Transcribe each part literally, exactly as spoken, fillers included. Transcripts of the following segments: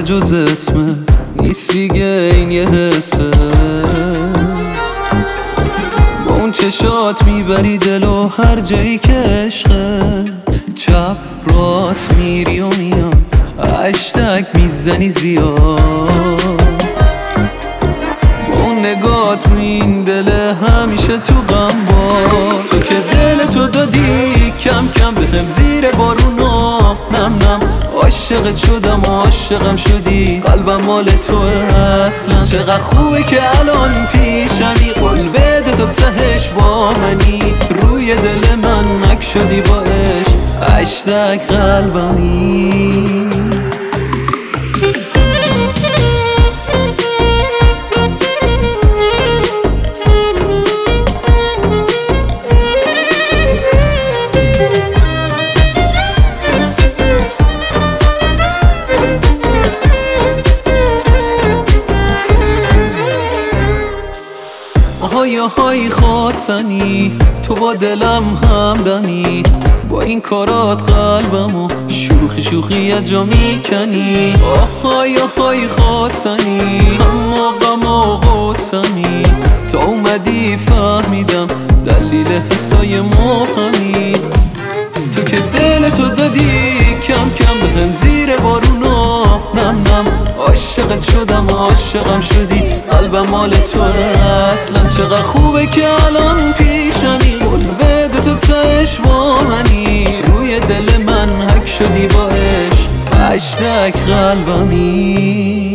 جز اسمت نیست دیگه، این یه حسه. با اون چشات میبری دلو هر جایی که عشقه. چپ راست میری و میان هشتگ میزنی زیاد. با اون نگات رو این دل همیشه تو غم با. تو که دل تو دادی کم کم بهم زیر بارونا نم نم. عاشقت شدم و عاشقم شدی، قلبم مال توه اصلا. چقدر خوبه که الان پیشمی، قول بده تو تهش با منی. روی دل من نک شدی با عشق، هشتگ قلبمی. های های خواستنی تو با دلم همدمی. با این کارات قلبمو شوخی شوخی یه جا میکنی. های های خواستنی اما غم و غصنی. تا اومدی فهمیدم دلیل حسای مهمی. تو که دل تو دادی کم کم بهم زیر بارونا نم نم. عاشقت شدم و عاشقم شدی، قلبم مال تو اصلا. چقدر خوبه که الان پیشمی، قول بده تو تهش با منی. روی دل من حک شدی با عشق، هشتگ قلبمی.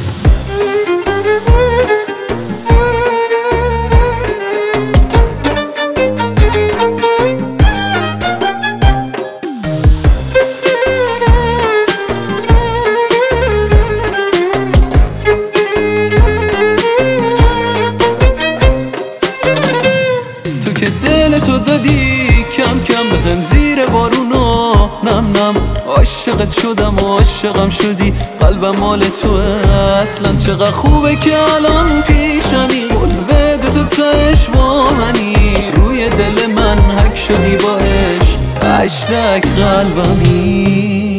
که دل تو دادی کم کم بهم زیر بارونا نم نم. عاشقت شدم و عاشقم شدی، قلبم مال توه اصلا. چقدر خوبه که الان پیشمی، قول بده تو تهش با منی. روی دل من حک شدی با عشق، هشتگ قلبمی.